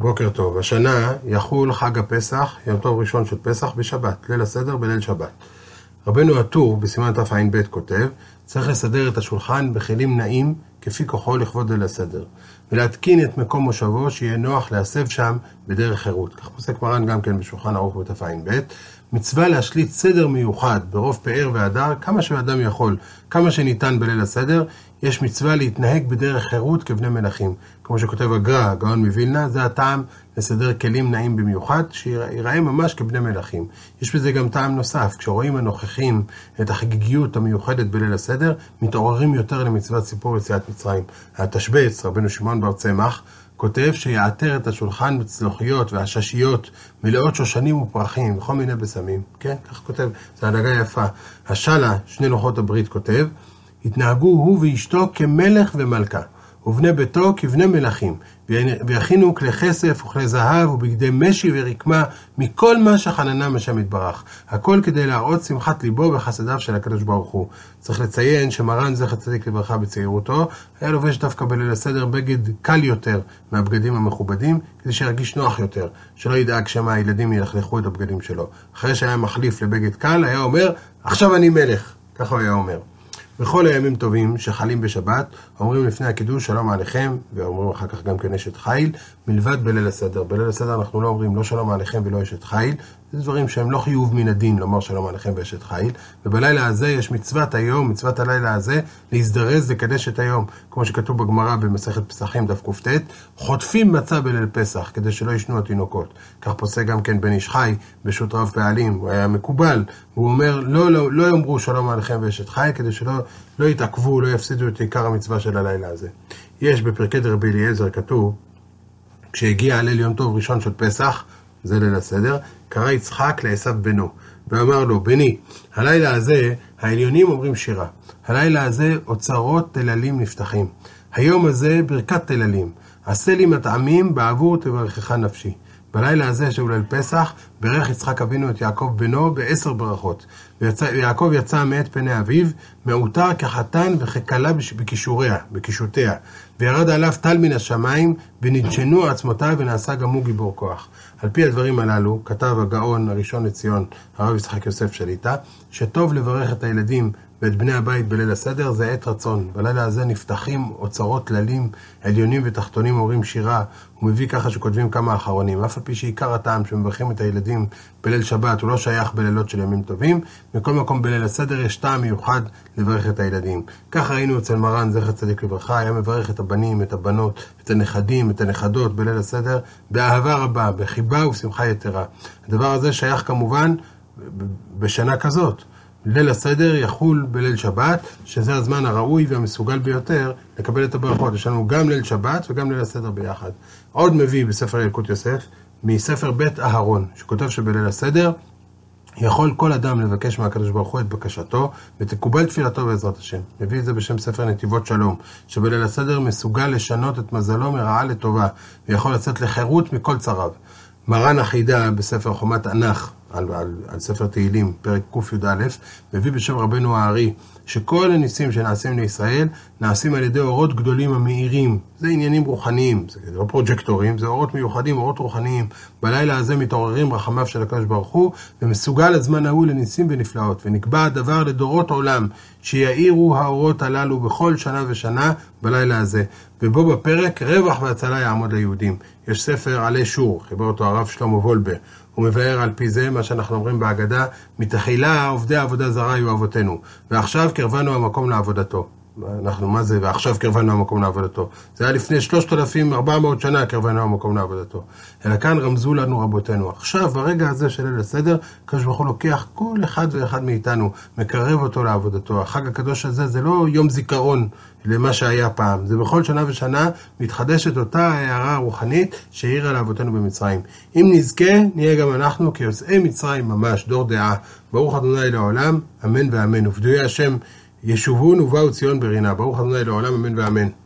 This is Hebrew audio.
בוקר טוב. השנה יחול חג הפסח, יום טוב ראשון של פסח בשבת, ליל הסדר בליל שבת. רבנו הטור בסימן תע"ב כותב, צריך לסדר את השולחן בכלים נעים כפי כוחו לכבוד ליל הסדר, ולהתקין את מקום מושבו שיהיה נוח להסב שם בדרך חירות. כך פוסק מרן גם כן בשולחן ערוך בתע"ב. מצווה להשליט סדר מיוחד ברוב פאר והדר, כמה שאדם יכול, כמה שניתן בליל הסדר. יש מצווה להתנהג בדרך חירות כבני מלכים. כמו שכותב הגר"א, הגאון מווילנה, זה הטעם לסדר כלים נעים במיוחד, שיראה ממש כבני מלכים. יש בזה גם טעם נוסף, כשרואים הנוכחים את החגיגיות המיוחדת בליל הסדר, מתעוררים יותר למצוות סיפור יציאת מצרים. התשבץ, רבנו שמעון בר צמח, כותב שיעטר את השולחן בצלוחיות והששיות מלאות שושנים ופרחים וכל מיני בשמים. כן, כך כותב, זו הנהגה יפה. השאלה, שני לוחות הברית, כותב, התנהגו הוא ואשתו כמלך ומלכה, ובני ביתו כבני מלכים, ויכינו כלי כסף וכלי זהב ובגדי משי ורקמה מכל מה שחננם השם יתברך, הכל כדי להראות שמחת ליבו וחסדיו של הקדוש ברוך הוא. צריך לציין שמרן זכר צדיק לברכה בצעירותו היה לובש דווקא בליל הסדר בגד קל יותר מהבגדים המכובדים, כדי שירגיש נוח יותר, שלא ידאג שמה הילדים ילכלכו את הבגדים שלו. אחרי שהיה מחליף לבגד קל היה אומר, עכשיו אני מלך, ככה הוא היה אומר. בכל הימים טובים שחלים בשבת, אומרים לפני הקידוש שלום עליכם, ואומרים אחר כך גם כן אשת חיל, מלבד בליל הסדר. בליל הסדר אנחנו לא אומרים לא שלום עליכם ולא אשת חיל, זה דברים שהם לא חיוב מן הדין לומר שלום עליכם ואשת חיל, ובלילה הזה יש מצוות היום, מצוות הלילה הזה, להזדרז לקדש את היום, כמו שכתוב בגמרא במסכת פסחים דף קט, חוטפים מצה בליל פסח כדי שלא ישנו התינוקות. כך פוסק גם כן בן איש חי בשו"ת רב פעלים, הוא היה מקובל, הוא אומר לא יאמרו שלום עליכם ואשת חיל, כדי שלא יתעכבו, לא יפסידו את עיקר המצווה של הלילה הזה. יש בפרקי דרבי אליעזר כתוב, כשהגיע הליל יום טוב ראשון של פסח, זה ליל הסדר, קרא יצחק לעשו בנו, ואמר לו, בני, הלילה הזה העליונים אומרים שירה, הלילה הזה אוצרות תללים נפתחים, היום הזה ברכת תללים, עשה לי מטעמים בעבור תברכך נפשי. בלילה הזה שהוא ליל פסח, ברך יצחק אבינו את יעקב בנו ב10 ברכות. ויעקב יצא מאת פני אביו, מעוטר כחתן וככלה בקישותיה. וירד עליו טל מן השמיים, ונדשנו עצמותיו ונעשה גם הוא גיבור כוח. על פי הדברים הללו, כתב הגאון הראשון לציון, הרב יצחק יוסף שליטה, שטוב לברך את הילדים ואת בני הבית בליל הסדר זה עת רצון. בלילה הזה נפתחים אוצרות תללים, עליונים ותחתונים אומרים שירה, הוא מביא ככה שכותבים כמה אחרונים. אף על פי שעיקר הטעם שמברכים את הילדים בליל שבת הוא לא שייך בלילות של ימים טובים, מכל מקום בליל הסדר יש טעם מיוחד לברך את הילדים. ככה ראינו אצל מרן זכר צדיק לברכה, היה מברך את הבנים, את הבנות, את הנכדים, את הנכדות בליל הסדר באהבה רבה, בחיבה ובשמחה יתרה. הדבר הזה שייך כמובן בשנה כזאת. ליל הסדר יחול בליל שבת, שזה הזמן הראוי והמסוגל ביותר לקבל את הברכות. יש לנו גם ליל שבת וגם ליל הסדר ביחד. עוד מביא בספר ילקוט יוסף, מספר בית אהרון, שכותב שבליל הסדר יכול כל אדם לבקש מהקדוש ברוך הוא את בקשתו, ותקובל תפילתו בעזרת השם. מביא את זה בשם ספר נתיבות שלום, שבליל הסדר מסוגל לשנות את מזלו מרעה לטובה, ויכול לצאת לחירות מכל צריו. מרן החידה בספר חומת ענך, על ספר תהילים, פרק ק"א, מביא בשם רבנו הארי, שכל הניסים שנעשים לישראל, נעשים על ידי אורות גדולים המאירים. זה עניינים רוחניים, זה לא פרוג'קטורים, זה אורות מיוחדים, אורות רוחניים. בלילה הזה מתעוררים רחמיו של הקדוש ברוך הוא, ומסוגל הזמן ההוא לניסים ונפלאות, ונקבע הדבר לדורות עולם, שיאירו האורות הללו בכל שנה ושנה בלילה הזה. ובו בפרק רווח והצלה יעמוד ליהודים. יש ספר עלי שור, חיבר אותו הרב שלמה וולבה, הוא מבאר על פי זה מה שאנחנו אומרים בהגדה, מתחילה עובדי עבודה זרה היו אבותינו, ועכשיו קרבנו המקום לעבודתו. מה זה? ועכשיו קרבנו המקום לעבודתו. זה היה לפני 3,400 שנה קרבנו המקום לעבודתו. אלא כאן רמזו לנו רבותינו. עכשיו, ברגע הזה של ליל הסדר, הקדוש ברוך הוא לוקח כל אחד ואחד מאיתנו, מקרב אותו לעבודתו. החג הקדוש הזה זה לא יום זיכרון למה שהיה פעם. זה בכל שנה ושנה מתחדשת אותה הערה רוחנית שהעירה לאבותינו במצרים. אם נזכה, נהיה גם אנחנו כיוצאי מצרים ממש, דור דעה. ברוך ה' לעולם, אמן ואמן. ופדויי השם ישובון ובאו ציון ברינה. ברוך ה' לעולם, אמן ואמן.